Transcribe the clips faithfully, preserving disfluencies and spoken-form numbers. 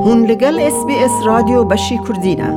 هون لگل اس بی اس رادیو بشی کردینه.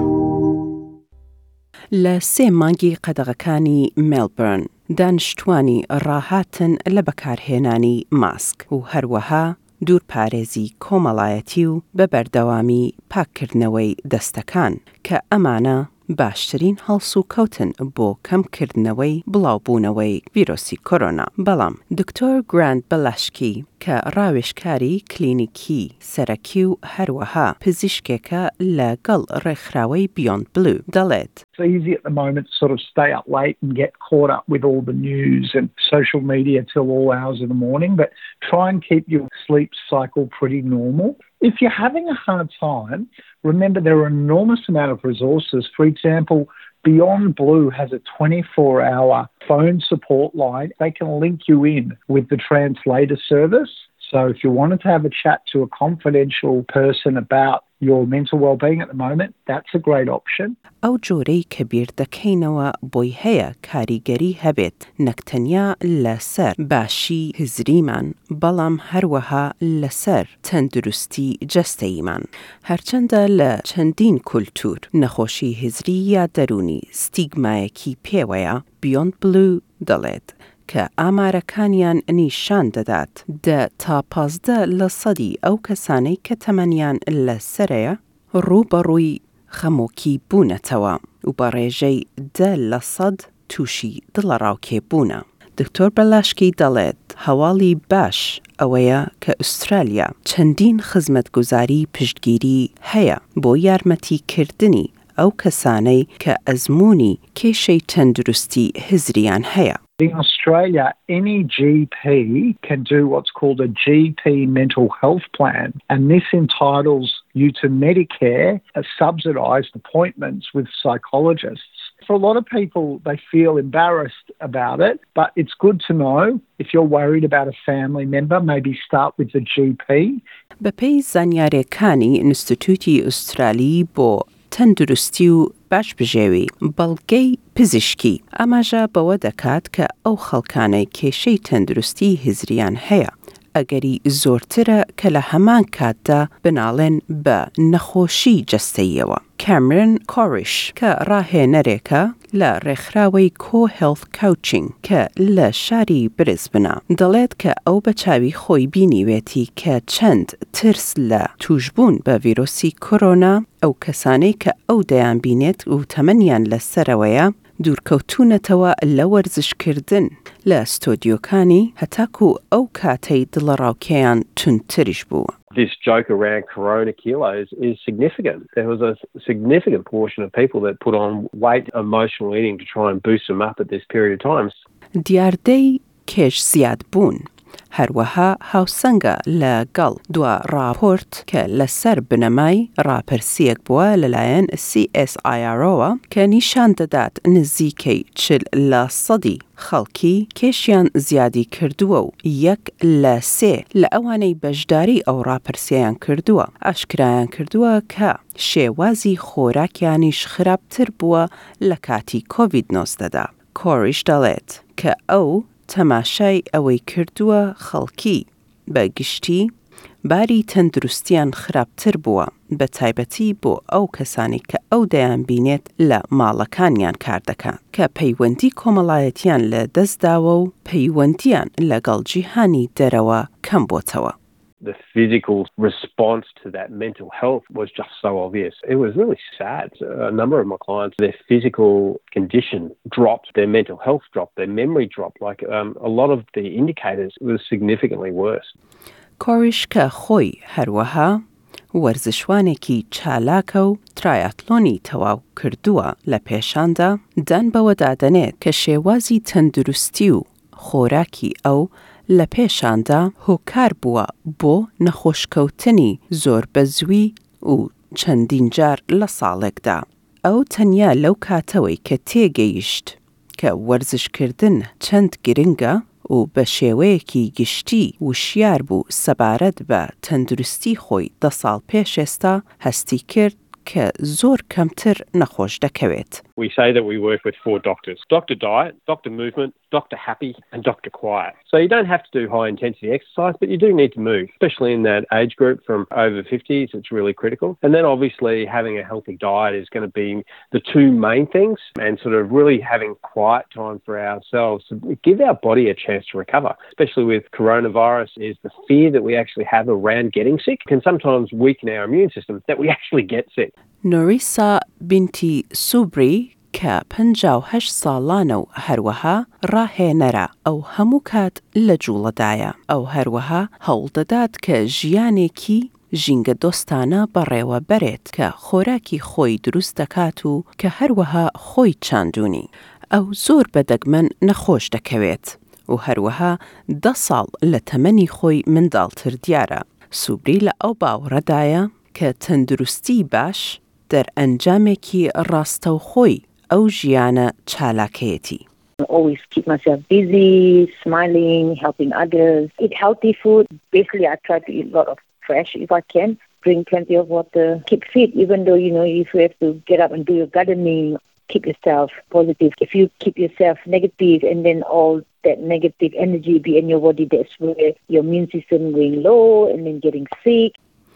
لسه مانگی قدغکانی ملبورن دانشتوانی راحتن لبکارهێنانی ماسک و هەروەها دوورپارێزی کۆمەڵایەتی و بەبەردەوامی پاککردنەوەی دەستەکان کە ئەمانە باشترین هەڵس و کەوتن بۆ کەمکردنەوەی بڵاوبوونەوەی ڤیرۆسی کۆرۆنا. بەڵام دکتۆر گراند بەلاشکی کە ڕاوێژکاری کلینیکی سەرەکی و هەروەها پزیشکێکە لەگەڵ ڕێکخراوەی بیۆند بلو دەڵێت It's easy at the moment to sort of stay up late and get caught up with all the news and social media till all hours of the morning, but try and keep your sleep cycle pretty normal. If you're having a hard time, remember there are an enormous amount of resources. For example, Beyond Blue has a twenty-four hour phone support line. They can link you in with the translator service. So if you wanted to have a chat to a confidential person about your mental well-being at the moment, that's a great option. ئەو جۆرەی کە بیر دەکەینەوە بۆی هەیە کاریگەری هەبێت نەکتەنیا لەسەر باشی هزریمان بەڵام هەروەها لەسەر تەندروستی جەستەیمان. هەرچەندە لە چەندین کولتور نەخۆشی هزری یا دەرونی ستیگمایەکی پێوەیە، بیۆند بلو دەڵێت کە ئامارەکانیان نیشان دەدات دە تا پازدە لە سەدی ئەو کەسانەی کە تەمەنیان لە سەرەیە ڕووبەڕووی خەمۆکی بوونەتەوە و بە ڕێژەی دە لە سەد تووشی دڵەڕاوکێبوونە. دکتۆر بەلاشکی دەڵێت هەواڵی باش ئەوەیە کە ئوسترالیا چەندین خزمەتگوزاری پشتگیری هەیە بۆ یارمەتیکردنی ئەو کەسانەی کە ئەزموونی کێشەی تەندروستی هزریان هەیە. In Australia, any G P can do what's called a G P mental health plan, and this entitles you to Medicare, uh, subsidised appointments with psychologists. For a lot of people, they feel embarrassed about it, but it's good to know if you're worried about a family member, maybe start with the G P. بەپێی زانیاریەکانی ئینستیتوتی ئوسترالی بۆ تەندروستی و باش بژێوی بەڵگەی پزیشکی ئاماژە بەوە دەکات کە ئەو خەڵکانەی کێشەی تەندروستی هزریان هەیە ئەگەری زۆرترە کە لە هەمان کاتدا بناڵێن بە نەخۆشی جەستەییەوە. کامرن کۆریش کە ڕاهێنەرێکە لە ڕێکخراوەی کۆ هێڵث کاوچینگ کە لە شاری برزبنە دەڵێت کە ئەو بە چاوی خۆی بینیوێتی کە چەند ترس لە توشبوون بە ڤیرۆسی کۆرۆنا ئەو کەسانەی کە ئەو دەیان بینێت و تەمەنیان لەسەرەوەیە دوورکەوتونەتەوە لە وەرزشکردن لە ستۆدیۆکانی هەتاکو ئەو کاتەی دڵەڕاوکێیان تونتریش بوو. This joke around corona kilos is significant. There was a significant portion of people that put on weight, emotional eating to try and boost them up at this period of time. دیاردەی کێش زیاد بوون. هەروەها هاوسەنگە لەگەڵ دوا راپۆرت کە لەسەر بنەمای ڕاپرسیەک بووە لەلایەن سی ئێس ئای ئار ئۆ کە نیشان دەدات نزیکەی چل لە سەدی خەڵکی کێشیان زیادی کردووە و یەک لە سێ لە ئەوانەی بەشداری ئەو ڕاپرسییان کردووە ئاشکرایان کردووە کە شێوازی خۆراکیانیش خراپتر بووە لە کاتی کۆڤید نۆزدەدا. کۆریش دەڵێت کە ئەو تەماشای ئەوەی کردووە خەڵکی بە گشتی باری تەندروستیان خراپتر بووە بە تایبەتی بۆ ئەو کەسانی کە ئەو دەیان بینێت لە ماڵەکانیان کار دەکەن کە پەیوەندی کۆمەڵایەتیان لە دەستداوە و pەیوەندیان لەگەڵ جیهانی دەرەوە کەم بۆتەوە. The physical response to that mental health was just so obvious. It was really sad. A number of my clients, their physical condition dropped, their mental health dropped, their memory dropped. Like um, a lot of the indicators was significantly worse. کۆریش کە خۆی هەروەها وەرزشوانێکی چالاکە و ترایاتلۆنی تەواو کردووە لە پێشاندا دان بەوە دادەنێت کە شێوازی تەندروستی و خۆراکی ئەو لە پێشاندا هۆکار بووە بۆ نەخۆشکەوتنی زۆر بەزوی و چەندین جار لە ساڵێکدا. ئەو تەنیا لەو کاتەوەی کە تێگەیشت کە وەرزشکردن چەند گرنگە و بە شێوەیەکی گشتی وشیار بوو سەبارەت بە تەندروستی خۆی دە ساڵ پێش ئێستا هەستی کرد کە زۆر کەمتر نەخۆش دەکەوێت. We say that we work with four doctors: Doctor Diet, Doctor Movement, Doctor Happy and Doctor Quiet. So you don't have to do high intensity exercise, but you do need to move, especially in that age group from over fifties. It's really critical. And then obviously having a healthy diet is going to be the two main things, and sort of really having quiet time for ourselves to give our body a chance to recover, especially with coronavirus. Is the fear that we actually have around getting sick can sometimes weaken our immune system, that we actually get sick. نوریسا بنتی سوبری که پنجا و هشت ساڵانە و هەروەها ڕاهێنەرە ئەو هەموو کات لە جوڵەدایە. ئەو هەروەها هەوڵ دەدات کە ژیانێکی ژینگە دۆستانە بەڕێوە بەرێت کە خۆراکی خۆی دروست دەکات و کە هەروەها خۆی چاندوونی. ئەو زۆر بەدەگمەن نەخۆش دەکەوێت و هەروەها دە ساڵ لە تەمەنی خۆی منداڵتر دیارە. سوبری لە ئەو باوەڕەدایە کە تەندروستی باش دەرئەنجامێکی ڕاستەوخۆی ئەو ژیانە چالاکەیەتی. I always keep myself busy, smiling, helping others, eat healthy food. Basically, I try to eat a lot of fresh if I can, drink plenty of water, keep fit, even though, you know, if you have to get up and do your gardening, keep yourself positive. If you keep yourself negative and then all that negative energy be in your body, that's where your immune system going low and then getting sick.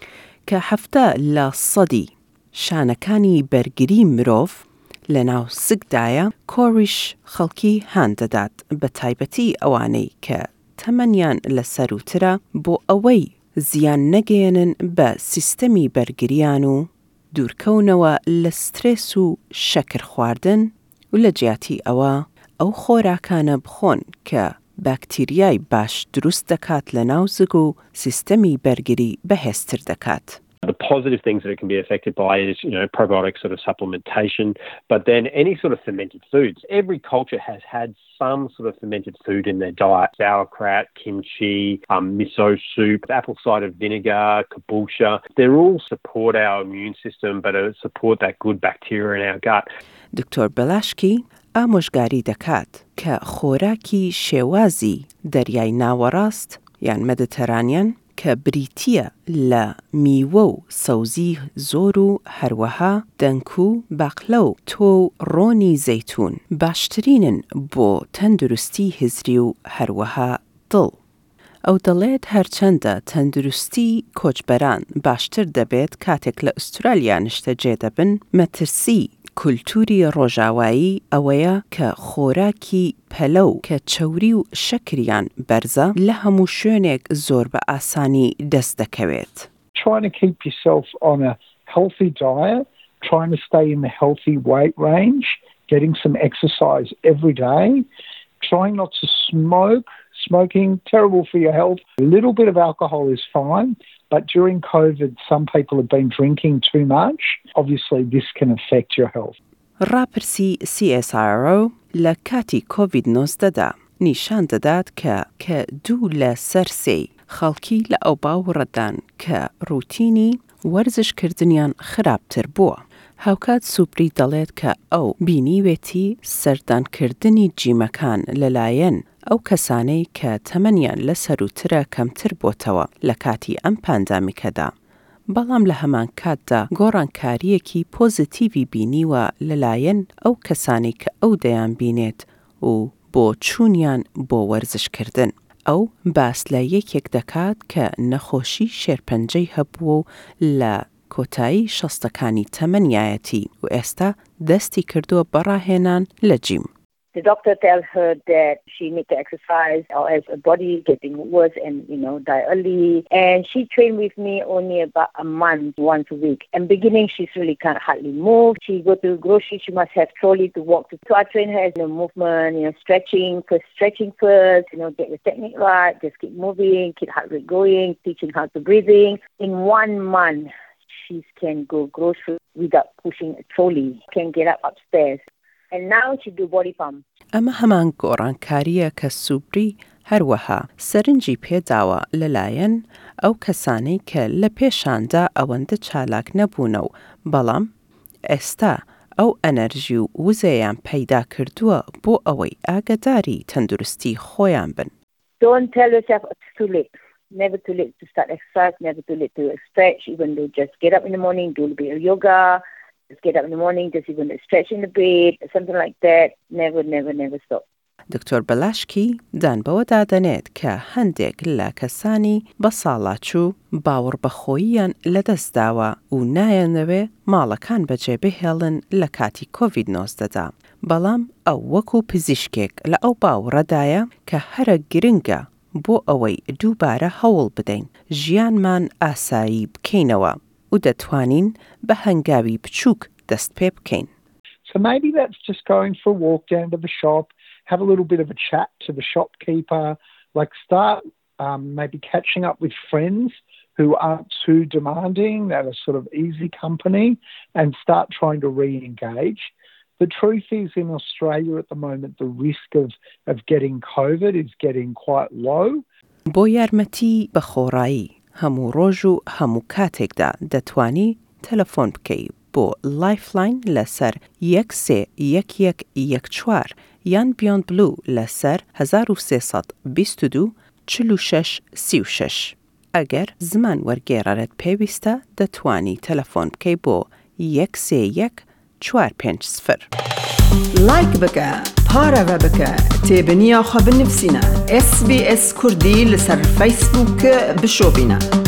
کە هەفتە لە سەدی شانەکانی بەرگری مرۆڤ لە ناو سگدایە کۆریش خەڵکی هان دەدات بە تایبەتی ئەوانەی کە تەمەنیان لە سەروترە بۆ ئەوەی زیان نەگەێنن بە سیستەمی بەرگریان و دوورکەونەوە لە سترێس و شەکر خواردن و لە جیاتی ئەوە ئەو خۆراکانە بخۆن کە باکتریای باش دروست دەکات لە ناو زگ و سیستەمی بەرگری بەهێزتر دەکات. The positive things that it can be affected by is, you know, probiotic sort of supplementation, but then any sort of fermented foods. Every culture has had some sort of fermented food in their diet. Sauerkraut, kimchi, um, miso soup, apple cider vinegar, kombucha. They all support our immune system, but uh, support that good bacteria in our gut. دکتۆر بەلاشکی ئامۆژگاری دەکات کە خۆراکی شێوازی دەریای ناوەڕاست یان مەدیتەرانیان کە بریتیە لە میوە و سەوزی زۆر و هەروەها دەنک و باقلە و تۆ و ڕۆنی زەیتون باشترینن بۆ تەندروستی هزری و هەروەها دڵ. ئەو دەڵێت هەرچەندە تەندروستی کۆچبەران باشتر دەبێت کاتێک لە ئوسترالیا نیشتەجێ دەبن، مەترسی کولتوری ڕۆژاوایی ئەوەیە کە خۆراکی پەلە و کە چەوری و شەکریان بەرزە لە هەموو شوێنێک زۆر بە ئاسانی دەست دەکەوێت. Trying to keep yourself on a healthy diet, trying to stay in the healthy weight range, getting some exercise every day, trying not to smoke. Smoking, terrible for your health. A little bit of alcohol is fine, but during COVID, some people have been drinking too much. Obviously, this can affect your health. ڕاپرسی سی ئێس ئای ئار ئۆ لە کاتی کۆڤید نۆزدەدا نیشان دەدات کە کە دوو لە سەر سێی خەڵکی لە ئەو باوەڕەدان کە ڕوتینی وەرزشکردنیان خراپتر بووە. هاوکات سوپری دەڵێت کە ئەو بینیوێتی سەردانکردنی جیمەکان لەلایەن ئەو کەسانەی کە تەمەنیان لە سەروترە کەمتر بۆتەوە لە کاتی ئەم پاندامیکەدا. بەڵام لە هەمان کاتدا گۆڕانکاریەکی پۆزیتیڤی بینیوە لەلایەن ئەو کەسانی کە ئەو دەیان بینێت و بۆ چوونیان بۆ وەرزشکردن. ئەو باس لە یەکێک دەکات کە نەخۆشی شێرپەنجەی هەبوو لە کۆتایی شەستەکانی تەمەنیایەتی و ئێستا دەستی کردووە بەڕاهێنان لە جیم. The doctor tells her that she needs to exercise or as her body getting worse and, you know, die early. And she trained with me only about a month, once a week. And beginning, she's really can't hardly move. She go to the grocery, she must have trolley to walk to. So I train her as you know, movement, you know, stretching, first stretching first, you know, get the technique right, just keep moving, keep heart rate going, teaching how to breathing. In one month, she can go grocery without pushing a trolley, can get up upstairs. And now she do body pump. ئەمە هەمان گۆڕانکاریە کە سوپری هەروەها سەرنجی پێداوە لەلایەن ئەو کەسانەی کە لە پێشاندا ئەوەندە چالاک نەبوونە و بەڵام ئێستا ئەو ئەنەرژی و وزەیان پەیدا کردووە بۆ ئەوەی ئاگاداری تەندروستی خۆیان بن. Don't tell yourself it's too late. Never too late to start exercise, never too late to stretch, even though just get up in the morning, do a bit of yoga, Just get up in the morning, just even a stretch in the bed, something like that. Never, never, never stop. دکتۆر بەلاشکی دان بەوە دادەنێت کە هەندێک لە کەسانی بە ساڵاچوو باوەڕ بەخۆییان لەدەستداوە و نایەنەوێ ماڵەکان بەجێ بهێڵن لە کاتی کۆڤید نۆزدەدا. بەڵام ئەو وەکو پزیشکێک لە ئەو باوەڕەدایە کە هەرە گرنگە بۆ ئەوەی دووبارە هەوڵ بدەین ژیانمان ئاسایی بکەینەوە و دەتوانین بە هەنگاوی بچووک دەست پێ بکەین. So maybe that's just going for a walk down to the shop, have a little bit of a chat to the shopkeeper, like start um, maybe catching up with friends who aren't too demanding, that are sort of easy company, and start trying to re-engage. The truth is, in Australia at the moment, the risk of, of getting COVID is getting quite low. بۆ یارمەتی بە خۆڕایی هەموو ڕۆژ و هەموو کاتێکدا دەتوانی تەلەفۆن بکەی بۆ لایفلاین لەسەر یەک سێ یەک یەک یەک چوار یان بیۆند بلو لەسەر هەزار و سێسەد بیست و دوو چل و شەش سی و شەش. ئەگەر زمان وەرگێڕەرت پێویستە دەتوانی تەلەفۆن بکەی بۆ یەک سێ یەک چوار پێنج سفر. لایک بکە، پارەوە بکە، تێبنییا خە بنفسینە. اس بی اس کوردی لەسەر فیسبووک بشۆبینە.